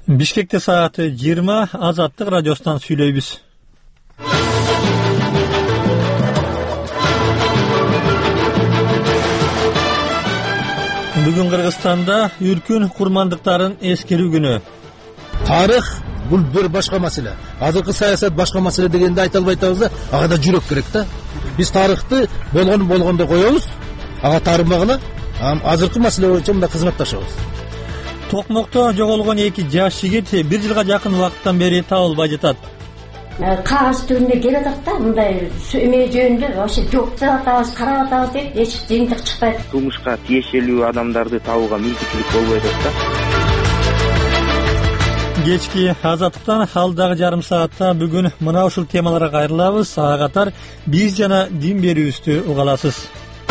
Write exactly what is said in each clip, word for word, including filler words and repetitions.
Бишкекте сааты жыйырма, Азаттык радиосунан сүйлөйбүз. Бүгүн Кыргызстанда үркүн курмандыктарын эскерүү күнү. Тарых бул бир башка маселе. Азыркы саясат башка маселе дегенди айта албай атабыз да, ага да жүрөк керек да. Биз тарыхты болгон болгондой коебуз, ага тарымагыла, азыркы маселе боюнча мында кызматташабыз. Токмокто жоголгон эки жаш жигит бир жылга жакын убакыттан бери табылбай жатат. Кагаз түрүндө келип атат да, мындай эме жөнүндө вообще жок деп атабыз, карап атабыз дейт, эч жыйынтык чыкпайт. Тумушка тиешелүү адамдарды табууга мүмкүнчүлүк болбой атат да. Кечки Азаттыктан алдагы жарым саатта бүгүн мына ушул темаларга кайрылабыз. Ага катар биз жана дин берүүбүздү уга аласыз.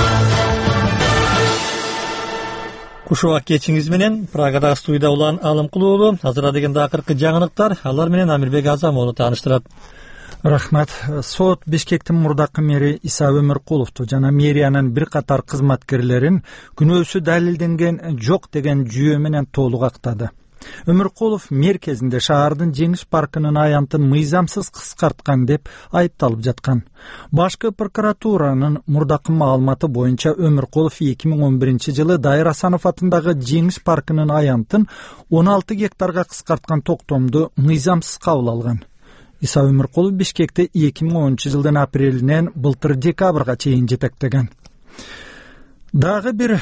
Кушубак кечиңиз менен Прагадагы студияда улан Алымкул уулу. Азыр дегенде акыркы жаңылыктар, алар менен Амирбек Азамовну тааныштырат. Рахмат. Сот Бишкектин мурдакы мэри Иса Өмүркуловду жана мэриянын бир катар кызматкерлерин күнөөсү далилденген жок деген жүйө менен толук актады. Өмүркулов мэр кезинде шаардын жеңиш паркынын аянтын мыйзамсыз кыскарткан деп айыпталып жаткан. Башкы прокуратуранын мурдакы маалыматы боюнча Өмүркулов эки миң он биринчи жылы Дайыр Асанов атындагы жеңиш паркынын аянтын он алты гектарга кыскарткан токтомду мыйзамсыз кабыл алган. Иса Өмүркулов Бишкекте эки миң онунчу жылдын апрелинен былтыр декабрга чейин жетектеген. Дагы бир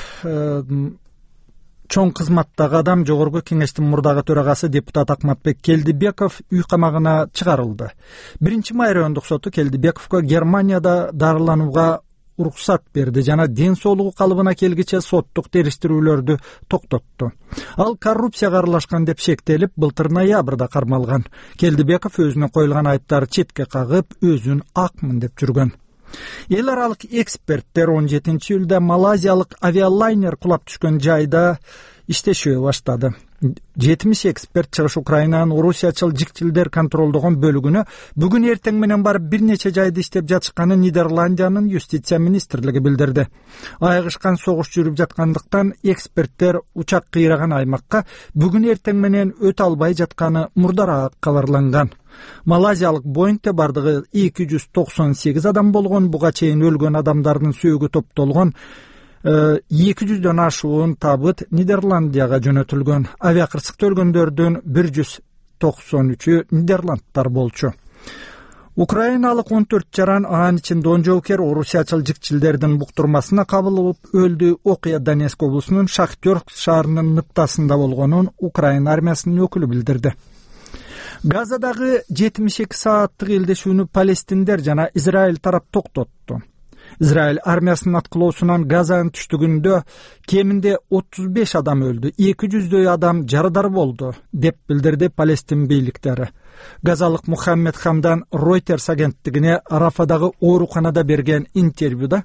чоң кызматтагы адам Жогорку Кеңештин мурдагы төрагасы депутат Акматбек Келдибеков үй камагына чыгарылды. Биринчи май райондук соту Келдибековго Германияда дарыланууга уруксат берди жана ден соолугу калыбына келгиче соттук териштирүүлөрдү токтотту. Ал коррупцияга аралашкан деп шектелип, былтыр ноябрда кармалган. Келдибеков өзүнө коюлган айыптарды четке кагып, өзүн акмын деп жүргөн. Эл аралык эксперттер он жетинчи июлда малайзиялык авиалайнер кулап түшкөн жайда иштешүүгө баштады. жетимиш эксперт Чыгыш Украинанын орусиячыл жикчилдер контролдогон бөлүгүнө бүгүн эртең менен барып бир нече жайды иштеп жатышканын Нидерландиянын юстиция министрлиги билдирди. Айыгышкан согуш жүрүп жаткандыктан эксперттер учак кыйраган аймакка бүгүн эртең менен өтө албай жатканы мурдараак кабарланган. Малайзиялык Боингте бардыгы эки жүз токсон сегиз адам болгон, буга чейин өлгөн адамдардын сөөгү топтолгон эки жүздөн ашуун табыт Нидерландияга жөнөтүлгөн. Авиакырсыкта өлгөндөрдүн бир жүз токсон үчү Нидерландтар болчу. Украиналык он төрт жаран анын ичинде он жоокер орусиячыл жикчилдердин буктурмасына кабылып өлдү. Окуя Донецк облусунун Шахтерск шаарынын ныктасында болгонун Украина армиясынын өкүлү билдирди. Газадагы жетимиш эки сааттык элдешүүнү Палестиндер жана Израиль тарап токтотту. Израиль армиясынын аткылоосунан Газанын түштүгүндө кеминде отуз беш адам өлдү, эки жүздөй адам жарадар болду, деп билдирди Палестин бийликтери. Газалык Мухаммед Хамдан Reuters агенттигине Рафадагы ооруканада берген интервьюда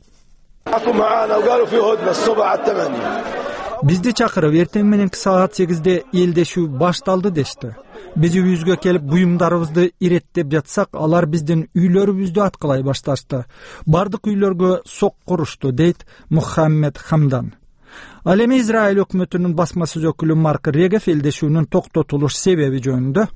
бизди чакырып эртең мененки саат сегизде элдешүү башталды дешти. Биз үйүбүзгө келип буюмдарыбызды иреттеп жатсак, алар биздин үйлөрүбүздү аткылай башташты. Бардык үйлөргө сокку урушту, дейт Мухаммед Хамдан. Ал эми Израиль өкмөтүнүн басмасыз өкүлү Марк Регев элдешүүнүн токтотулуш себеби жөнүндө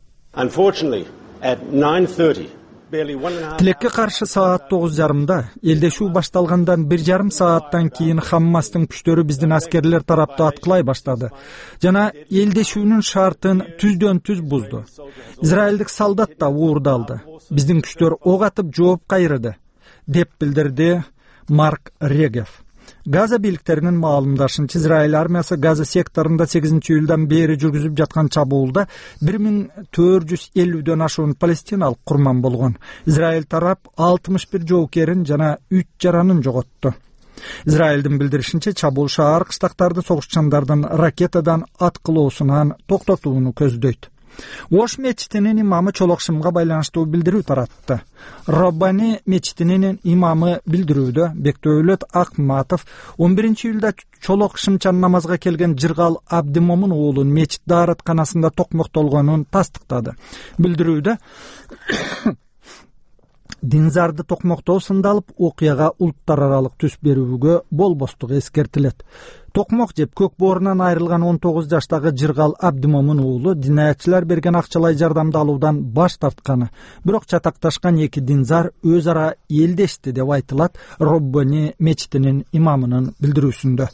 тилекке каршы саат тогуз жарымда элдешүү башталгандан бир жарым сааттан кийин Хаммастын күчтөрү биздин аскерлер тарапты аткылай баштады жана элдешүүнүн шартын түздөн түз бузду. Израилдик солдат да уурдалды. Биздин күчтөр ок атып жооп кайрыды, деп билдирди Марк Регев. Газа бийликтеринин маалымдашынча, Израиль армиясы Газа секторунда сегизинчи июлдан бери жүргүзүп жаткан чабуулда бир миң төрт жүз элүүдөн ашуун палестиналык курман болгон. Израиль тарап алтымыш бир жоокерин жана үч жаранын жоготту. Израилдин билдиришинче, чабуул шаар кыштактарды согушчандардын ракетадан аткылоосунан токтотууну көздөйт. Ош мечитинин имамы чолокшымга байланыштуу билдирүү таратты. Роббани мечитинин имамы билдирүүдө Бектөөлөт Акматов он биринчи июлда чолокшымчан намазга келген Жыргал Абдимомун уулун мечит дааратканасында токмоктолгонун тастыктады. Билдирүүдө динзарды токмоктоо сындалып, окуяга улуттар аралык түс берүүгө болбостугу эскертилет. Токмок жеп көк боорунан айрылган он тогуз жаштагы Жыргал Абдимомун уулу динаятчылар берген акчалай жардамды алуудан баш тартканы, бирок чатакташкан эки динзар өз ара элдешти деп айтылат Роббони мечитинин имамынын билдирүүсүндө.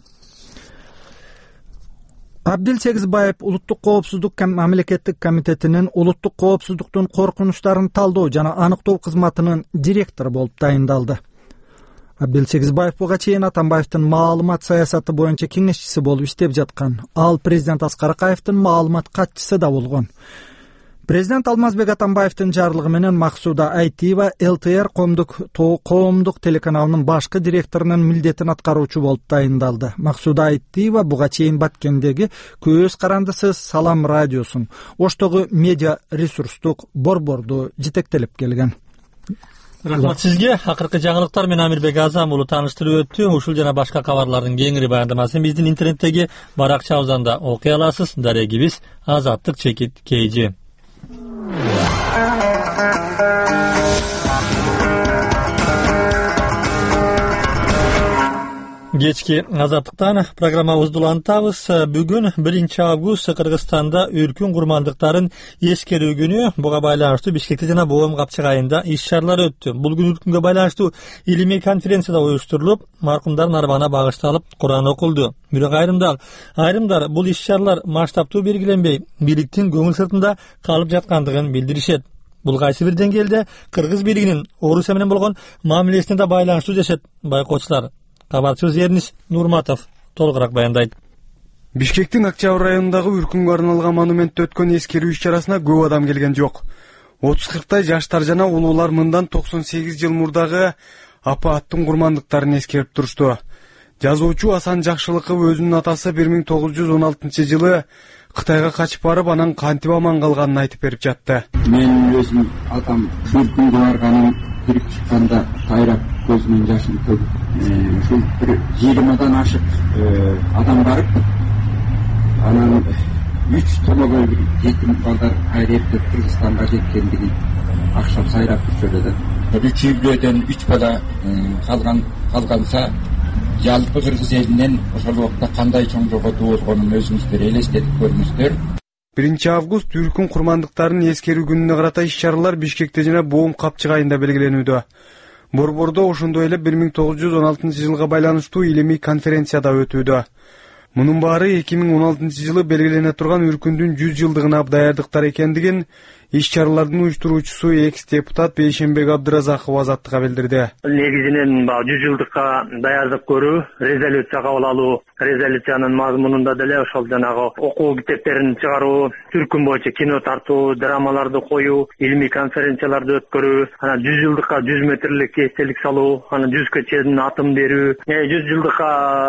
Абдил Сегизбаев Улуттук коопсуздук мамлекеттик комитетинин улуттук коопсуздуктун коркунучтарын талдоо жана аныктоо кызматынын директору болуп тайындалды. Абдил Сегизбаев буга чейин Атамбаевдин маалымат саясаты боюнча кеңешчиси болуп иштеп жаткан. Ал президент Аскар Акаевдин маалымат катчысы да болгон. Президент Алмазбек Атамбаевдин жарлыгы менен Максуда Айтиева эл тэ эр коомдук коомдук телеканалынын башкы директорунун милдетин аткаруучу болуп тайындалды. Максуда Айтиева буга чейин Баткендеги көз карандысыз Салам радиосун, Оштогу медиа ресурстук борборду жетектелип келген. Рахмат сизге. Акыркы жаңылыктар менен Амирбек Азам уулу тааныштырып өттү. Ушул жана башка кабарлардын кеңири баяндамасын биздин интернеттеги баракчабыздан да окуй аласыз. Дарегибиз Азаттык чекит кейжи. Кечки Азаттыктан программабызды улантабыз. Бүгүн биринчи август Кыргызстанда өркүн курмандыктарын эскерүү күнү. Буга байланыштуу Бишкекте жана Боом Капчык айында иш-чаралар өттү. Бул күн өркүнгө байланыштуу илимий конференцияда уюштурулуп, маркумдардын арбагына багышталып Куран окулду. Бирок айрымдар, айрымдар бул иш-чаралар масштабтуу белгиленбей, бийликтин көңүл сыртында калып жаткандыгын билдиришет. Бул кайсы бир деңгээлде кыргыз бийлигинин Орусия менен болгон мамилесине да байланыштуу дешет байкоочулар. Кабарчыбыз Эрнис Нурматов толугураак баяндайт. Бишкектин Октябрь районундагы өркүнгө арналган монументте өткөн эскерүү иш-чарасына көп адам келген жок. отуз кырктай жаштар жана улуулар мындан токсон сегиз жыл мурдагы апааттын курмандыктарын эскерип турушту. Жазуучу Асан Жакшылыков өзүнүн атасы бир миң тогуз жүз он алтынчы жылы Кытайга качып барып, анан кантип аман калганын айтып берип жатты. Мен өзүм атам өркүнгө барганын кирип чыкканда кайрап көзүнүн жашын төгүп, ушул бир жыйырмадан ашык адам барып, анан үч томогой жетим балдар кайрып Кыргызстанга жеткендигин акшап сайрап жүрчү эле. Үч үйлөдөн үч бала калган калганса, жалпы кыргыз элинен ошол убакта кандай чоң жоготуу болгонун өзүңүздөр элестетип көрүңүздөр. биринчи август өркүн курмандыктарын эскерүү күнүнө карата иш-чаралар Бишкекте жана Боом Капчык айында белгиленүүдө. Борбордо ошондой эле бир миң тогуз жүз он алтынчы жылга байланыштуу илимий конференцияда өтүүдө. Мунун баары эки миң он алтынчы жылы белгилене турган өркүндүн жүз жылдыгына даярдыктар экендигин иш-чаралардын уюштуруучусу экс-депутат Бейшембек Абдыразаков Азаттыкка билдирди. Негизинен жүз жылдыкка даярдык көрүү, резолюция кабыл алуу, резолюциянын мазмунунда деле ошол жанагы окуу китептерин чыгаруу, түркүм боюнча кино тартуу, драмаларды коюу, илимий конференцияларды өткөрүү, анан жүз жылдыкка жүз метрлик эстелик салуу, анан жүзгө чейин атым берүү, жүз жылдыкка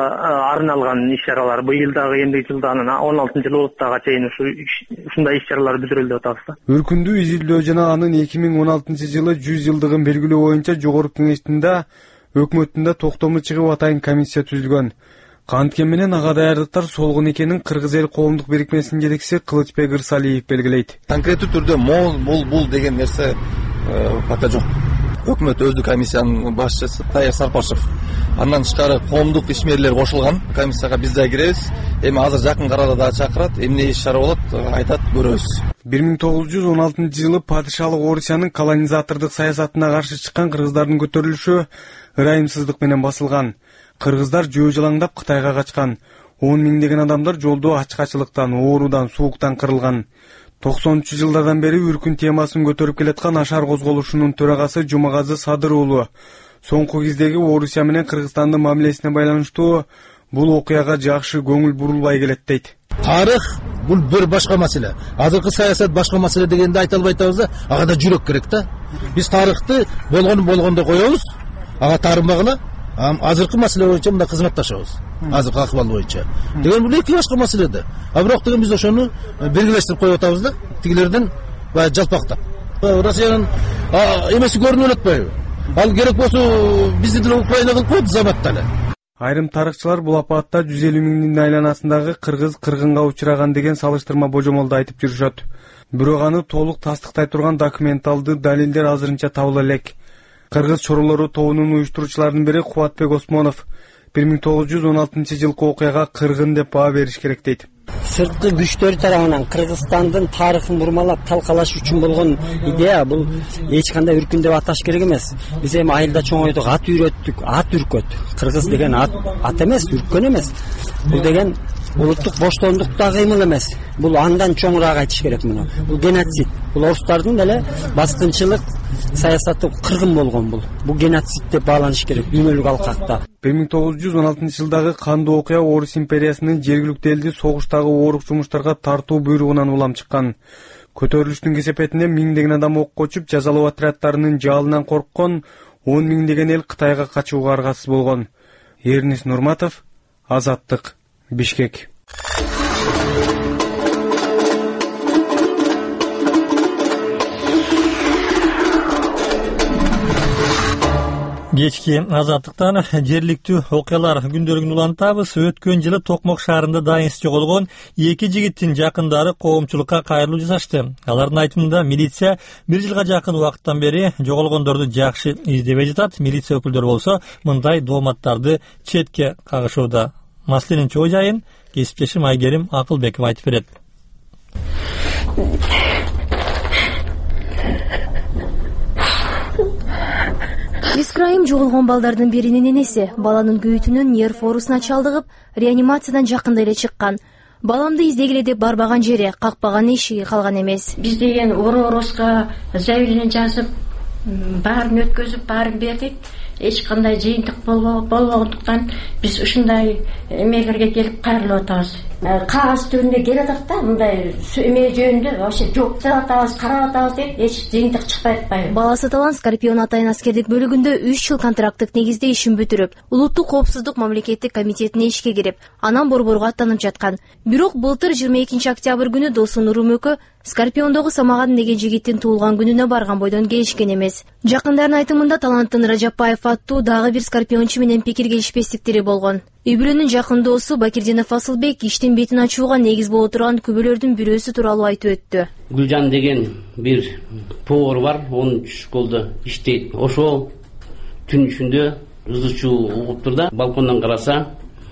арналган иш-чаралар быйыл дагы эмдик жылда анан он алтынчы жылы улуттага чейин ушундай иш-чаралар бүтүрүлүп атабыз. Өркүндү изилдөө жана анын эки миң он алтынчы жылы жүз жылдыгын белгилөө боюнча жогорку кеңештинде өкмөтүндө токтому чыгып атайын комиссия түзүлгөн. Канткен менен ага даярдыктар солгун экенин Кыргыз эл коомдук бирикмесинин жетекчиси Кылычбек Ырсалиев белгилейт. Конкреттүү түрдө мол бул бул деген нерсе пока жок. Өкмөт өздүк комиссиянын башчысы Тайыр Сарпашев. Андан тышкары коомдук ишмерлер кошулган. Комиссияга биз да киребиз. Эми азыр жакын арада да чакырат. Эмне иш-чара болот, айтат, көрөбүз. бир миң тогуз жүз он алтынчы жылы падышалык Орусиянын колонизатордук саясатына каршы чыккан кыргыздардын көтөрүлүшү ырайымсыздык менен басылган. Кыргыздар жөө жалаңдап Кытайга качкан. он миңдеген адамдар жолдо ачкачылыктан, оорудан, сууктан кырылган. токсонунчу жылдардан бери өркүн темасын көтөрүп келаткан Ашар козголушунун төрагасы Жумагазы Садыр уулу соңку кездеги Орусия менен Кыргызстандын мамилесине байланыштуу бул окуяга жакшы көңүл бурулбай келет дейт. Тарых бул бир башка маселе. Азыркы саясат башка маселе дегенди айта албай атабыз да, ага да жүрөк керек да. Биз тарыхты болгон болгондо коебуз, ага таарынбагыла. Азыркы маселе боюнча мында кызматташабыз. Азыркы акыбал боюнча. Деген бул эки башка маселе да. А бирок деген биз ошону белгилештирип коюп атабыз да. Тигилерден баягы жалпактап. Россиянын эмеси көрүнүп атпайбы? Ал керек болсо бизди деле Украина кылып коет заматта эле. Айрым тарыхчылар бул апаатта жүз элүү миңдин айланасындагы кыргыз кыргынга учураган деген салыштырма божомолду айтып жүрүшөт. Бирок аны толук тастыктай турган документалдуу далилдер азырынча табыла элек. Кыргыз чоролору тобунун уюштуруучуларынын бири Кубатбек Осмонов бир миң тогуз жүз он алтынчы жылкы окуяга кыргын деп баа бериш керек дейт. Сырткы күчтөр тарабынан Кыргызстандын тарыхын бурмалап талкалаш үчүн болгон идея бул эч кандай үркүн деп аташ керек эмес. Биз эми айылда чоңойдук, ат үйрөттүк, ат үркөт. Кыргыз деген ат, ат эмес, үркөн эмес. Бул деген улуттук боштондукта кыймыл эмес. Бул андан чоңураак айтыш керек муну. Бул геноцид. Бул орустардын деле баскынчылык саясаты кыргын болгон бул. Бул геноцид деп бааланыш керек дүйнөлүк алкакта. бир миң тогуз жүз он алтынчы жылдагы кандуу окуя Орус империясынын жергиликтүү элди согуштагы оорук жумуштарга тартуу буйругунан улам чыккан. Көтөрүлүштүн кесепетинен миңдеген адам окко учуп, жазалоо отряддарынын жалынан корккон он миңдеген эл Кытайга качууга аргасыз болгон. Эрнис Нурматов, Азаттык, Бишкек. Кечки Азаттыктан жерликтүү окуялар күндөрүн улантабыз. Өткөн жылы Токмок шаарында дайынсыз жоголгон эки жигиттин жакындары коомчулукка кайрылуу жасашты. Алардын айтымында милиция бир жылга жакын убакыттан бери жоголгондорду жакшы издебей жатат. Милиция өкүлдөрү болсо мындай дооматтарды четке кагышууда. Маселенин чоо жайын кесиптешим Айгерим Акылбеков айтып берет. Искраим жоголгон балдардын биринин энеси баланын күйүтүнүн нерв оорусуна чалдыгып, реанимациядан жакында эле чыккан. Баламды издегиле деп барбаган жери, какпаган эшиги калган эмес. Биз деген оророска заявление жазып, баарын өткөзүп, баарын бердик. Эч кандай жыйынтык болбогондуктан биз ушундай эмелерге келип кайрылып атабыз. Кагаз түрүндө келатат да, мындай эме жөнүндө вообще жок деп атабыз, карап атабыз деп эч жыйынтык чыкпай атпайбы. Баласы Талан Скорпион атайын аскердик бөлүгүндө үч жыл контракттык негизде ишин бүтүрүп, улуттук коопсуздук мамлекеттик комитетине ишке кирип, анан борборго аттанып жаткан. Бирок былтыр жыйырма экинчи октябрь күнү досу Нурум өкө Скорпиондогу Самаган деген жигиттин туулган күнүнө барган бойдон келишкен эмес. Жакындардын айтымында Таланттын Ражапаев аттуу дагы бир скорпиончу менен пикир келишпестиктери болгон. Үй бүлөнүн жакын досу Бакирдинов Асылбек иштин бетин ачууга негиз боло турган күбөлөрдүн бирөөсү тууралуу айтып өттү. Гүлжан деген бир повар бар, он үч школда иштейт. Ошол түн ичинде ызычуу угуп турда, балкондон караса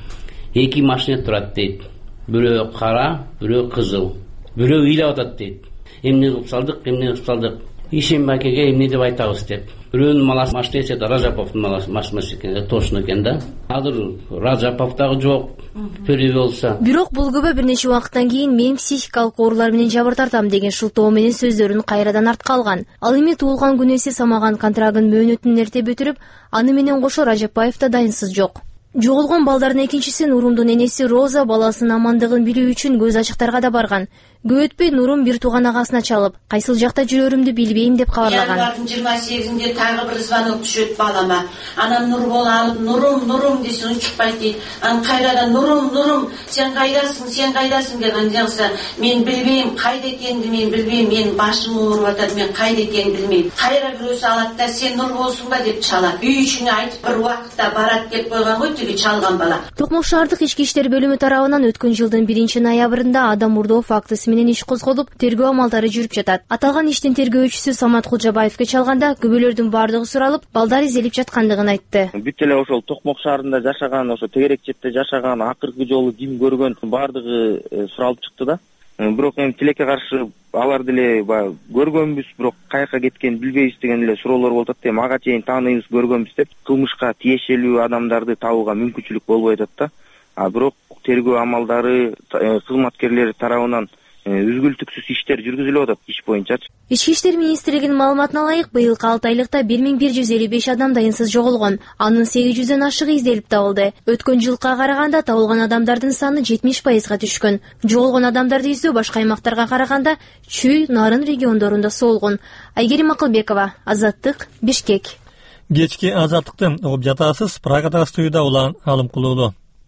эки машина турат дейт. Бирөө кара, бирөө кызыл. Бирөө ыйлап атат дейт. Эмне кылып салдык, эмне кылып салдык. Ишен бакеге эмне деп айтабыз деп. Бирөөнүн маласы машинасы Ражаповдун машинасы экен, точно экен да. Азыр Ражапов дагы жок, пере болсо. Бирок бул күбө бир нече убакыттан кийин мен психикалык оорулар менен жабыр тартам деген шылтоо менен сөздөрүн кайрадан артка алган. Ал эми туулган күнүсү Самаган контрагын мөөнөтүн эрте бүтүрүп, аны менен кошо Ражапаев да дайынсыз жок. Жоголгон балдардын экинчиси Нурумдун энеси Роза баласынын амандыгын билүү үчүн көз ачыктарга да барган. Көп өтпөй Нурум бир тууган агасына чалып, кайсыл жакта жүрөрүмдү билбейм деп кабарлаган. Январдын жыйырма сегизинде тагы бир звонок түшөт балама. Анан Нурбол алып, Нурум, Нурум десин чыкпайт дейт. Анан кайрадан Нурум, Нурум, сен кайдасың, сен кайдасың деген жакса, мен билбейм, кайда экенди мен билбейм, мен башым ооруп атат, мен кайда экенин билбейм. Кайра бирөөсү алат да, сен Нурболсуң ба деп чалат. Үй ичине айтып бир убакытта барат деп койгон го тиги чалган бала. Токмок шаардык ички иштер бөлүмү тарабынан өткөн жылдын биринчи ноябрында адам урдоо фактысы менен иш козголуп, тергөө амалдары жүрүп жатат. Аталган иштин тергөөчүсү Самат Кулжабаевге чалганда күбөлөрдүн баардыгы суралып, балдар изделип жаткандыгын айтты. Бүт эле ошол Токмок шаарында жашаган, ошо тегерек четте жашаган, акыркы жолу ким көргөн баардыгы суралып чыкты да. Бирок эми тилекке каршы алар деле баягы көргөнбүз, бирок каяка кеткенин билбейбиз деген эле суроолор болуп атат. Эми ага чейин тааныйбыз, көргөнбүз деп кылмышка тиешелүү адамдарды табууга мүмкүнчүлүк болбой атат да. А бирок тергөө амалдары кызматкерлери тарабынан үзгүлтүксүз иштер жүргүзүлүп атат иш боюнча. Ички иштер министрлигинин маалыматына ылайык, быйылкы алты айлыкта бир миң бир жүз элүү беш адам дайынсыз жоголгон. Анын сегиз жүздөн ашыгы изделип табылды. Өткөн жылкыга караганда табылган адамдардын саны жетимиш пайызга түшкөн. Жоголгон адамдарды издөө башка аймактарга караганда Чүй, Нарын региондорунда солгон. Айгерим Акылбекова, Азаттык, Бишкек. Кечки Азаттыкты угуп жатасыз. Прагадагы студияда улан Алым Кулуулу.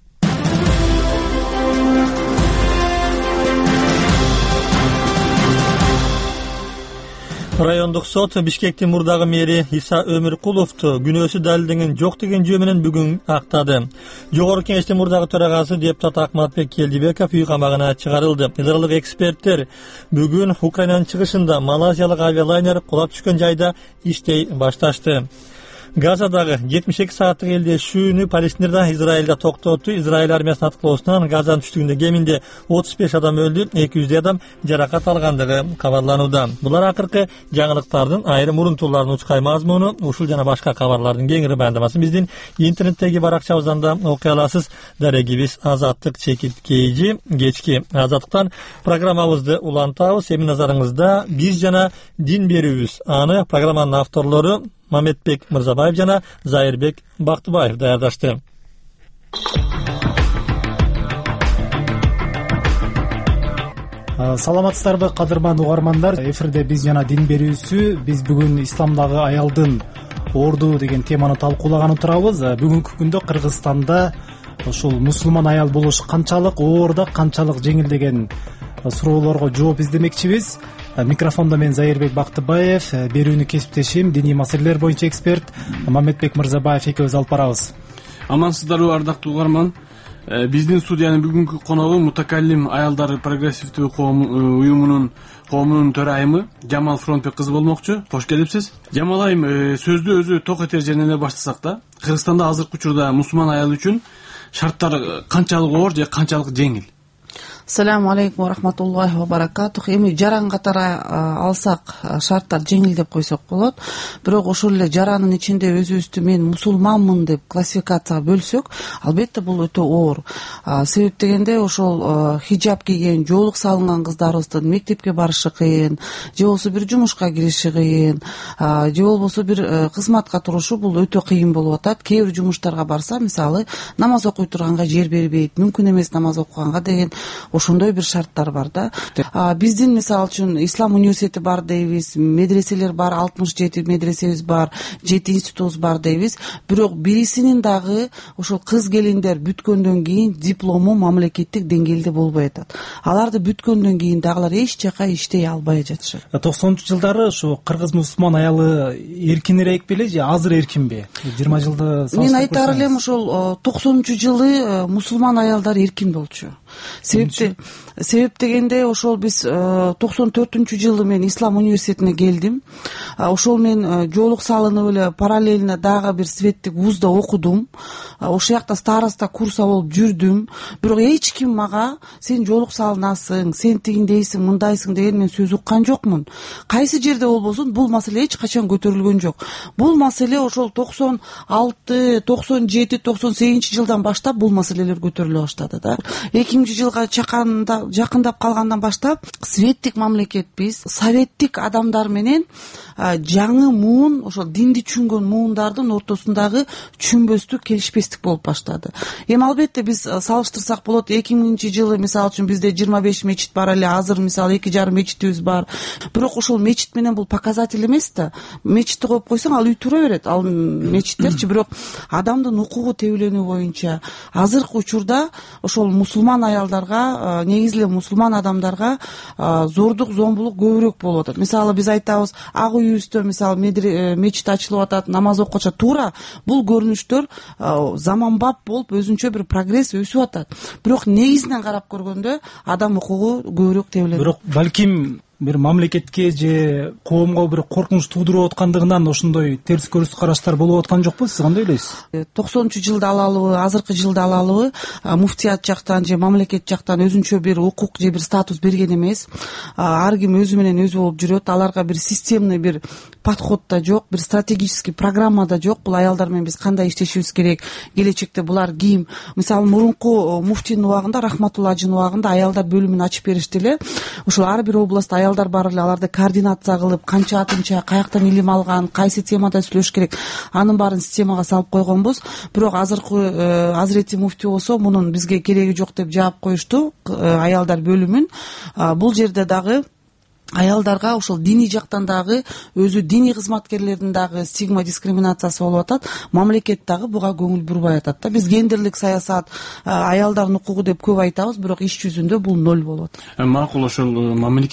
Райондук сот Бишкектин мурдагы мэри Иса Өмүркуловду күнөөсү далилденген жок деген жөө менен бүгүн актады. Жогорку кеңештин мурдагы төрагасы депутат Акматбек Келдибеков үй камагына чыгарылды. Израилдык эксперттер бүгүн Украинанын чыгышында малайзиялык авиалайнер кулап түшкөн жайда иштей башташты. Газадагы жетимиш эки сааттык элдешүүнү Палестинада Израилде токтотту. Израиль армиясынын аткылоосунан Газанын түштүгүндө кеминде отуз беш адам өлдү, эки жүздөй адам жаракат алгандыгы кабарланууда. Булар акыркы жаңылыктардын айрым урунтууларынын учкай мазмуну. Ушул жана башка кабарлардын кеңири баяндамасын биздин интернеттеги баракчабыздан да окуй аласыз. Дарегибиз Азаттык Чекиткейжи. Кечки Азаттыктан программабызды улантабыз. Эмне назарыңызда биз жана дин берүүбүз. Аны программанын авторлору Мамедбек Мырзабаев жана Зайырбек Бактыбаев даярдашты. Саламатсыздарбы кадырман угармандар, эфирде биз жана дин берүүсү. Биз бүгүн исламдагы аялдын орду деген теманы талкуулаганы турабыз. Бүгүнкү күндө Кыргызстанда ушул мусулман аял болуш канчалык оор да канчалык жеңил деген суроолорго жооп издемекчибиз. Микрофондо мен Зайырбек Бактыбаев, берүүнү кесиптешим, диний маселелер боюнча эксперт Мамедбек Мырзабаев экөөбүз алып барабыз. Амансыздарбы ардактуу угарман. Биздин студиянын бүгүнкү коногу Мутакаллим аялдар прогрессивдүү уюмунун коомунун төрайымы Жамал Фронтбек кызы болмокчу. Кош келипсиз. Жамал айым, сөздү өзү ток этер жеринен эле баштасак да, Кыргызстанда азыркы учурда мусулман аял үчүн шарттар канчалык оор же канчалык жеңил? Саламу алейкум ва рахматуллахи ва баракатух. Эми жаран катары алсак шарттар жеңил деп койсок болот. Бирок ошол эле жаранын ичинде өзүбүздү мен мусулманмын деп классификацияга бөлсөк, албетте бул өтө оор. Себеп дегенде ошол хиджаб кийген, жоолук салынган кыздарыбыздын мектепке барышы кыйын, же болбосо бир жумушка кириши кыйын, же болбосо бир кызматка турушу бул өтө кыйын болуп атат. Кээ бир жумуштарга барса, мисалы, намаз окуй турганга жер бербейт, мүмкүн эмес намаз окуганга деген ошондой бир шарттар бар да. Биздин мисалы үчүн ислам университети бар дейбиз, медреселер бар, алтымыш жети медресебиз бар, жети институтубуз бар дейбиз. Бирок бирисинин дагы ошол кыз келиндер бүткөндөн кийин диплому мамлекеттик деңгээлде болбой атат. Аларды бүткөндөн кийин дагылар эч жака иштей албай жатышат. токсонунчу жылдары ушу кыргыз мусулман аялы эркинирээк беле же азыр эркинби? жыйырма жылды салыштырып мен айтар элем ошол токсонунчу жылы мусулман аялдар эркин болчу. Себепти себеп дегенде ошол биз токсон төртүнчү жылы мен ислам университетине келдим. Ошол мен жоолук салынып эле параллельно дагы бир светтик вузда окудум. Ошол жакта староста курса болуп жүрдүм. Бирок эч ким мага сен жоолук салынасың, сен тигиндейсиң, мындайсың деген мен сөз уккан жокмун. Кайсы жерде болбосун бул маселе эч качан көтөрүлгөн жок. Бул маселе ошол токсон алты, токсон жети, токсон сегизинчи жылдан баштап бул маселелер көтөрүлө баштады да. эки миңинчи жылга чаканда жакындап калгандан баштап светтик мамлекетпиз, советтик адамдар менен жаңы муун, ошол динди түшүнгөн муундардын ортосундагы түшүнбөстүк, келишпестик болуп баштады. Эми албетте биз салыштырсак болот. эки миңинчи жылы мисалы үчүн бизде жыйырма беш мечит бар эле, азыр мисалы эки жарым мечитибиз бар. Бирок ошол мечит менен бул показатель эмес да. Мечитти коюп койсоң, ал үй тура берет, ал мечиттерчи. Бирок адамдын укугу тебеленүү боюнча азыркы учурда ошол мусулман аялдарга, негизи эле мусулман адамдарга зордук, зомбулук көбүрөөк болуп атат. Мисалы биз айтабыз, ак үйүбүздө мисалы мечит ачылып атат, намаз окуп атат. Туура бул көрүнүштөр заманбап болуп өзүнчө бир прогресс өсүп атат. Бирок негизинен карап көргөндө адам укугу көбүрөөк тебеленет. Бирок балким бир мамлекетке же коомго бир коркунуч туудуруп аткандыгынан ошондой терс көрүс караштар болуп аткан жокпу? Сиз кандай ойлойсуз? токсонунчу жылды алалыбы, азыркы жылды алалыбы, муфтият жактан же мамлекет жактан өзүнчө бир укук же бир статус берген эмес. Ар ким өзү менен өзү болуп жүрөт. Аларга бир системный бир подход да жок, бир стратегический программа да жок. Бул аялдар менен биз кандай иштешибиз керек, келечекте булар ким? Мисалы мурунку муфтинин убагында, Рахматулла ажынын убагында аялдар бөлүмүн ачып беришти эле. Ошол ар бир областта аялдар бар эле, аларды координация кылып, канча атынча, каяктан илим алган, кайсы темада сүйлөш керек, анын баарын системага салып койгонбуз. Бирок азыркы Азирети муфти болсо мунун бизге кереги жок деп жаап коюшту аялдар бөлүмүн. Бул жерде дагы аялдарга ошол диний жактан дагы өзү диний кызматкерлердин дагы стигма, дискриминациясы болуп атат. Мамлекет дагы буга көңүл бурбай атат да. Биз гендерлик саясат, аялдардын укугу деп көп айтабыз, бирок иш жүзүндө бул ноль болуп атат. Макул, ошол мамлекет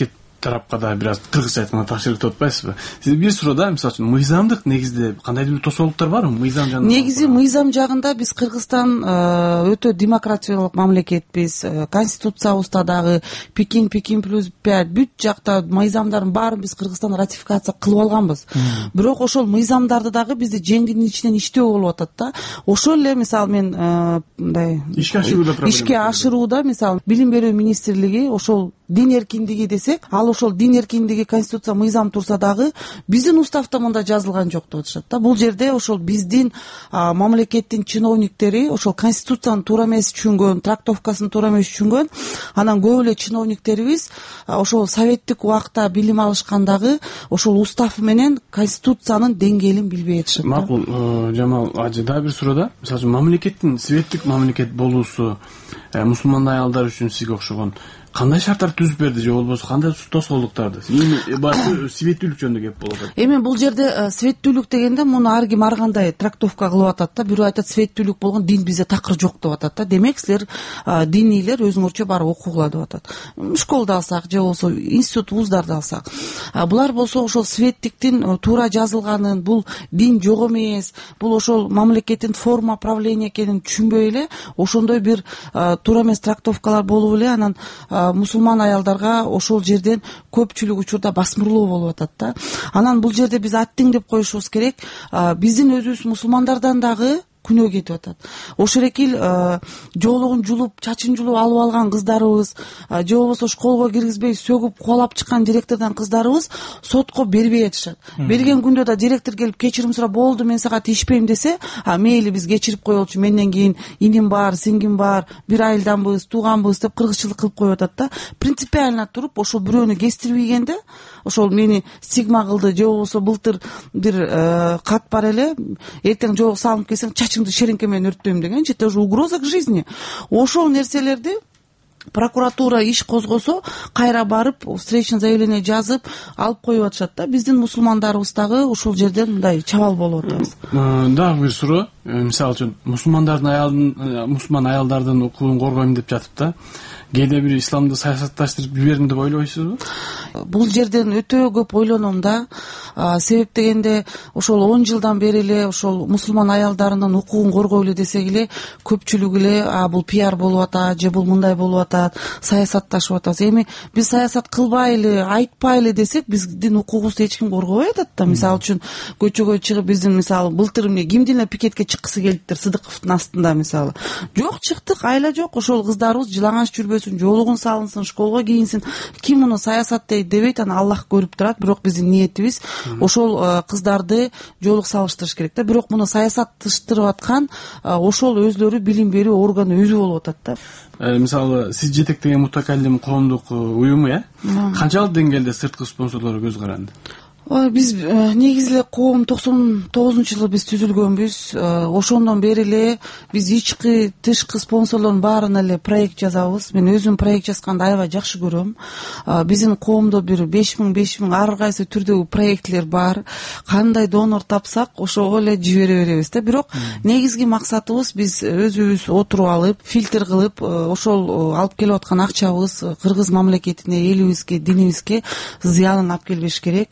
тарапка да бир аз кыргызча айтканда тапшырык деп атпайсызбы? Сиз бир суроодо мисалы үчүн мыйзамдык негизде кандайдыр бир тосолуктар барбы мыйзам жагында? Негизи мыйзам жагында биз Кыргызстан өтө демократиялык мамлекетпиз. Конституциябызда дагы Пекин, Пекин плюс пять бүт жакта мыйзамдардын баарын биз Кыргызстан ратификация кылып алганбыз. Бирок ошол мыйзамдарды дагы бизде жеңдин ичинен иштөө болуп атат да. Ошол эле мисалы мен мындай ишке ашырууда проблема. Ишке ашырууда мисалы билим берүү министрлиги ошол дин эркиндиги десек, ал ошол дин эркиндиги конституция мыйзам турса дагы биздин уставда мында жазылган жок деп атышат да. Бул жерде ошол биздин мамлекеттин чиновниктери ошол конституцияны туура эмес түшүнгөн, трактовкасын туура эмес түшүнгөн. Анан көп эле чиновниктерибиз ошол советтик убакта билим алышкандагы ошол устав менен конституциянын деңгээлин билбей атышат. Макул, Жамал ажы да бир суроодо, мисалы мамлекеттин светтик мамлекет болуусу мусулман аялдар үчүн сизге окшогон кандай шарттар түзүп берди же болбосо кандай тосолуктарды? Эми баары светтүүлүк жөнүндө кеп болуп атат. Эми бул жерде светтүүлүк дегенде муну ар ким ар кандай трактовка кылып атат да. Бирөө айтат светтүүлүк болгон дин бизде такыр жок деп атат да. Демек силер динийлер өзүңөрчө барып окугула деп атат. Школда алсак же болбосо институт вуздарды алсак, булар болсо ошол светтиктин туура жазылганын, бул дин жок эмес, бул ошол мамлекеттин форма правления экенин түшүнбөй эле ошондой бир туура эмес трактовкалар болуп эле анан мусулман аялдарга ошол жерден көпчүлүк учурда басмырлоо болуп атат да. Анан бул жерде биз аттең деп коюшубуз керек. Биздин өзүбүз мусулмандардан дагы күнөө кетип атат. Ошол экил жоолугун жулуп, чачын жулуп алып алган кыздарыбыз, же болбосо школго киргизбей сөгүп кубалап чыккан директордон кыздарыбыз сотко бербей атышат. Берген күндө да директор келип кечирим сурап, болду мен сага тийишпейм десе, а мейли биз кечирип коелучу, менден кийин иним бар, сиңгим бар, бир айылданбыз, тууганбыз деп кыргызчылык кылып коюп атат да. Принципиально туруп ошол бирөөнү кестирбегенде, ошол мени стигма кылды, же болбосо былтыр бир кат бар эле, эртең жолго салынып келсең чачыңды шеренке менен өрттөйм дегенчи, это уже угроза к жизни. Ошол нерселерди прокуратура иш козгосо кайра барып встречный заявление жазып алып коюп атышат да. Биздин мусулмандарыбыз дагы ошол жерден мындай чабал болуп атабыз. Дагы бир суроо, мисалы үчүн мусулмандардын аялдын мусулман аялдардын укугун коргойм деп жатып да, кээде бир исламды саясатташтырып жибердим деп ойлойсузбу? Бул жерден өтө көп ойлоном да. Себеп дегенде ошол он жылдан бери эле ошол мусулман аялдарынын укугун коргойлу десек эле көпчүлүк эле бул пиар болуп атат, же бул мындай болуп атат, саясатташып атабыз. Эми биз саясат кылбайлы, айтпайлы десек, биздин укугубузду эч ким коргобой атат да. Мисалы үчүн көчөгө чыгып биздин мисалы былтыр эмне кимдин эле пикетке чыккысы келиптир, Сыдыковдун астында мисалы. Жок, чыктык, айла жок, ошол кыздарыбыз жылаңач жүрбөсүн, жоолугун салынсын, школго кийинсин. Ким муну саясат дейт дебейт, аны Аллах көрүп турат, бирок биздин ниетибиз ошол кыздарды жоолук салыштырыш керек да. Бирок муну саясатташтырып аткан ошол өзлөрү билим берүү органы өзү болуп атат да. Мисалы сиз жетектеген мутакаллим коомдук уюму, э? Канчалык деңгээлде сырткы спонсорлорго көз каранды? Биз негизи эле коом токсон тогузунчу жылы биз түзүлгөнбүз. Ошондон бери эле биз ички, тышкы спонсорлордун баарына эле проект жазабыз. Мен өзүм проект жазганды аябай жакшы көрөм. Биздин коомдо бир беш миң беш миң ар кайсы түрдөгү проектлер бар. Кандай донор тапсак, ошого эле жибере беребиз да. Бирок негизги максатыбыз биз өзүбүз отуруп алып, фильтр кылып, ошол алып келип аткан акчабыз кыргыз мамлекетине, элибизге, динибизге зыянын алып келбеш керек.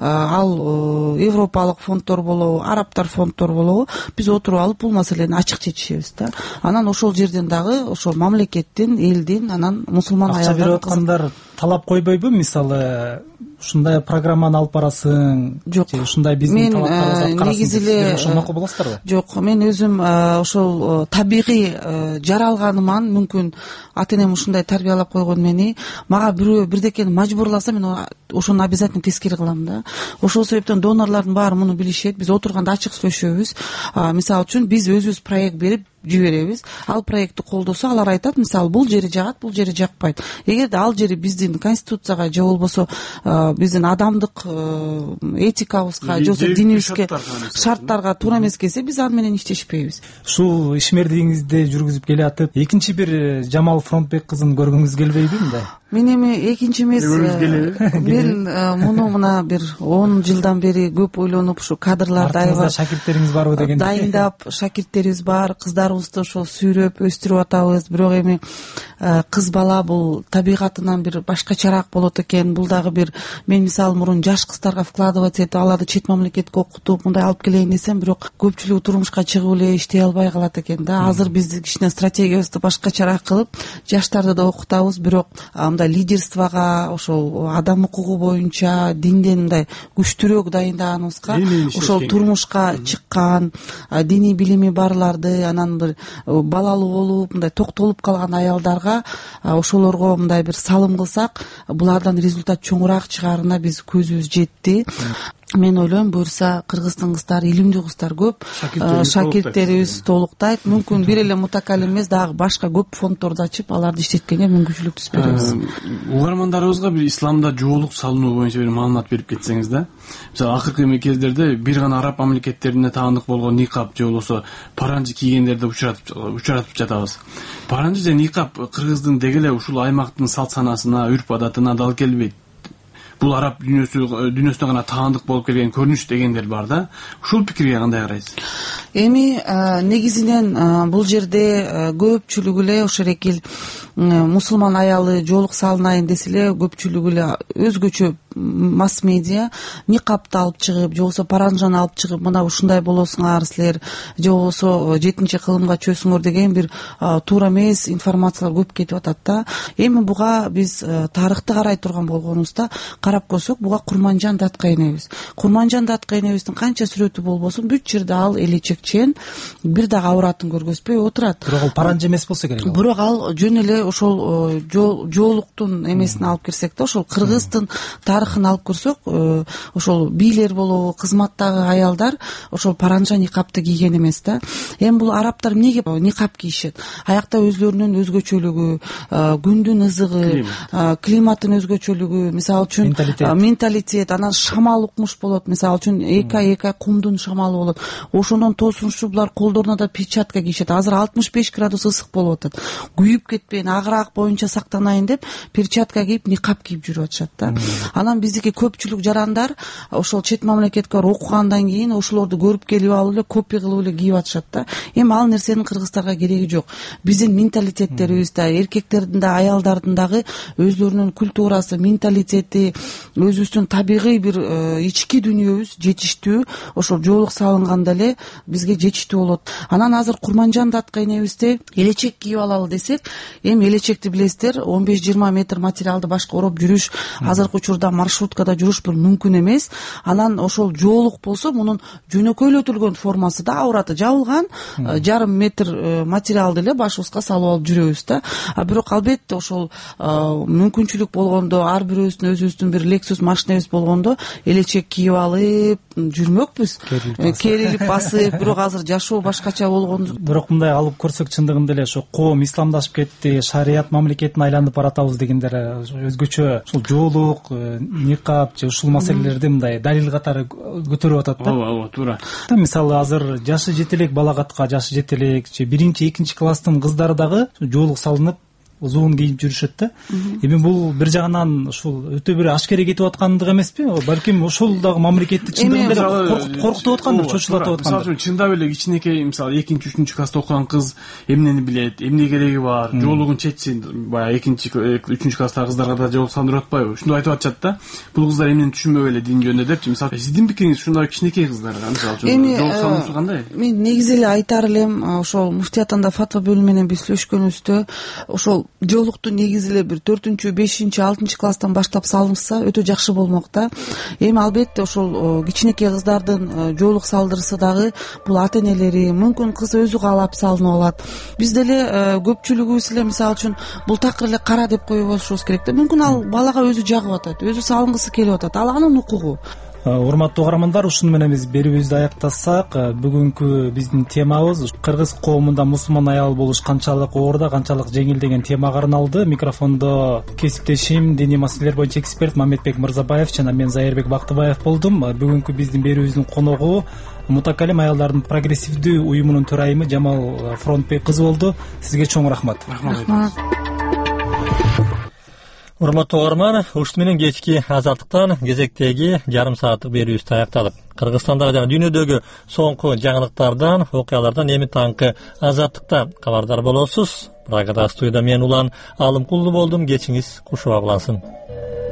Ал европалык фонддор болобу, арабтар фонддор болобу, биз отуруп алып бул маселени ачык чечишебиз да. Анан ошол жерден дагы ошол мамлекеттин, элдин, анан мусулман аялдар акча берип аткандар талап койбойбу? Мисалы ушундай программаны алып барасың, же ушундай биздин талаптарыбызды карасың, негизи эле ошондой болосуздарбы? Жок, мен өзүм ошол табигый жаралганыман, мүмкүн ата-энем ушундай тарбиялап койгон мени, мага бирөө бирдекени мажбурласа мен ошону обязательно тескери кылам да. Ошол себептен донорлордун баары муну билишет. Биз отурганда ачык сүйлөшөбүз. Мисалы үчүн биз өзүбүз проект берип жиберебиз. Ал проектти колдосо, алар айтат, мисалы бул жери жагат, бул жери жакпайт. Эгерде ал жери биздин конституцияга же болбосо биздин адамдык этикабызга же болбосо динибизге, шарттарга туура эмес келсе, биз аны менен иштешпейбиз. Ушул ишмердигиңизди жүргүзүп келатып, экинчи бир Жамал Фронтбек кызын көргүңүз келбейби мындай? мен эми экинчи эмес мен муну мына бир он жылдан бери көп ойлонуп ушу кадрларды аябай шакирттериңиз барбы деген дайындап шакирттерибиз бар, кыздарыбызды ошол сүйрөп өстүрүп атабыз. Бирок эми кыз бала бул табигатынан бир башкачараак болот экен. Бул дагы бир мен мисалы мурун жаш кыздарга вкладывать этип аларды чет мамлекетке окутуп мындай алып келейин десем, бирок көпчүлүгү турмушка чыгып эле иштей албай калат экен да. Азыр биз кичине стратегиябызды башкачараак кылып жаштарды да окутабыз, бирок мындай лидерствого, ошол адам укугу боюнча динден мындай күчтүүрөөк дайындаганыбызга ошол турмушка чыккан, диний билими барларды, анан бир балалуу болуп мындай токтолуп калган аялдарга ошолорго мындай бир салым кылсак, булардан результат чоңураак чыгаарына биз көзүбүз жетти. Мен ойлойм, буюрса кыргыздын кыздары, илимдүү кыздар көп, шакирттерибиз толуктайт. Мүмкүн бир эле мутакалим эмес, дагы башка көп фонддорду ачып, аларды иштеткенге мүмкүнчүлүк беребиз. Угармандарыбызга бир исламда жоолук салынуу боюнча бир маалымат берип кетсеңиз да. Мисалы акыркы кездерде бир гана араб мамлекеттеринде таандык болгон никап же болбосо паранжы кийгендерди учуратып учуратып жатабыз. Паранжы же никап кыргыздын деги эле ушул аймактын салт санасына, үрп адатына дал келбейт. Бул араб дүйнөсү дүйнөсүнө гана таандык болуп келген көрүнүш дегендер бар да. Ушул пикирге кандай карайсыз? Эми негизинен бул жерде көпчүлүгү эле ошол экил мусулман аялы жоолук салынайын десе эле көпчүлүгү эле өзгөчө масс медиа никапты алып чыгып, же болбосо паранжаны алып чыгып, мына ушундай болосуңар силер, же болбосо жетинчи кылымга чөйсүңөр деген бир туура эмес информациялар көп кетип атат да. Эми буга биз тарыхты карай турган болгонубузда карап көрсөк, буга Курманжан Датка энебиз. Курманжан Датка энебиздин канча сүрөтү болбосун, бүт жерде ал элечекчен, бир дагы авыратын көргөзбөй отурат. Бирок ал паранжа эмес болсо керек. Бирок ал жөн эле ошол жоолуктун эмесин алып кирсек да, ошол кыргыздын тарыхын алып көрсөк, ошол бийлер болобу, кызматтагы аялдар ошол паранжа никапты кийген эмес да. Эми бул арабтар эмнеге никап кийишет? Аякта өзлөрүнүн өзгөчөлүгү, күндүн ызыгы, климаттын өзгөчөлүгү, мисалы үчүн менталитет, анан шамал укмуш болот, мисалы үчүн эки ай эки ай кумдун шамалы болот. Ошондон тосунчу булар колдоруна да перчатка кийишет. Азыр алтымыш беш градус ысык болуп атат. Күйүп кетпейин, агыраак боюнча сактанайын деп перчатка кийип, никап кийип жүрүп атышат да. Анан биздики көпчүлүк жарандар ошол чет мамлекетке барып окугандан кийин ошолорду көрүп келип алып эле копия кылып эле кийип атышат да. Эми ал нерсенин кыргыздарга кереги жок. Биздин менталитеттерибиз да, эркектердин да, аялдардын дагы өзлөрүнүн культурасы, менталитети, өзүбүздүн табигый бир ички дүйнөбүз жетиштүү, ошол жоолук салынганда эле бизге жетиштүү болот. Анан азыр Курманжан Датка энебизде элечек кийип алалы десек, эми элечекти билесиздер, он беш жыйырма метр материалды башка ороп жүрүш, азыркы учурда маршруткада жүрүш бул мүмкүн эмес. Анан ошол жоолук болсо, мунун жөнөкөйлөтүлгөн формасы да авыраты жабылган, жарым метр материалды эле башыбызга салып алып жүрөбүз да. А бирок албетте ошол мүмкүнчүлүк болгондо, ар бирөөбүздүн өзүбүздүн бир Lexus машинебиз болгондо элечек кийип алып жүрмөкпүз, керилип басып, бирок азыр жашоо башкача болгон. Бирок мындай алып көрсөк, чындыгында эле ошо коом исламдашып кетти, шарият мамлекетине айланып баратабыз дегендер өзгөчө ушул жоолук, никап же ушул маселелерди мындай далил катары көтөрүп атат да. Ооба, ооба, туура. Мисалы азыр жашы жете элек балагатка, жашы жете элек же биринчи, экинчи класстын кыздары дагы жоолук салынып узун кийип жүрүшөт да. Эми бул бир жагынан ушул өтө бир ашкере кетип аткандык эмеспи? Балким ошол дагы мамлекетти чындыгында коркутуп аткандыр, чочулатып аткандыр. Мисалы үчүн чындап эле кичинекей, мисалы экинчи, үчүнчү класста окуган кыз эмнени билет, эмне кереги бар, жоолугун чечсин, баягы экинчи, үчүнчү класстагы кыздарга да жоолук салдырып атпайбы? Ушундой айтып атышат да. Бул кыздар эмнени түшүнбөп эле дин жөнүндө депчи. Мисалы сиздин пикириңиз ушундай кичинекей кыздарга, мисалы үчүн жоолук салынуусу кандай? Мен негизи эле айтар элем, ошол муфтиятында фатва бөлүмү менен биз сүйлөшкөнүбүздө, ошол жоолукту негизи эле бир төртүнчү, бешинчи, алтынчы класстан баштап салынса өтө жакшы болмок да. Эми албетте ошол кичинекей кыздардын жоолук салдырысы дагы бул ата энелери, мүмкүн кыз өзү каалап салынып алат. Биз деле көпчүлүгүбүз эле мисалы үчүн бул такыр эле кара деп коюп алышыбыз керек да. Мүмкүн ал балага өзү жагып атат, өзү салынгысы келип атат, ал анын укугу. Урматтуу угармандар, ушуну менен биз берүүбүздү аяктасак, бүгүнкү биздин темабыз кыргыз коомунда мусулман аял болуш канчалык оор, канчалык жеңил деген темага арналды. Микрофондо кесиптешим, диний маселелер боюнча эксперт Мамедбек Мырзабаев жана мен Зайырбек Бактыбаев болдум. Бүгүнкү биздин берүүбүздүн коногу мутакалим аялдардын прогрессивдүү уюмунун төрайымы Жамал Фронтбек кызы болду. Сизге чоң рахмат. Рахмат. Урматтуу угарман, ушун менен кечки Азаттыктан кезектеги жарым сааттык берүүбүз аякталып. Кыргызстандагы жана дүйнөдөгү соңку жаңылыктардан, окуялардан эми таңкы Азаттыкта кабардар болосуз. Прагада студияда мен Улан Алымкулду болдум. Кечиңиз кушуп улансын.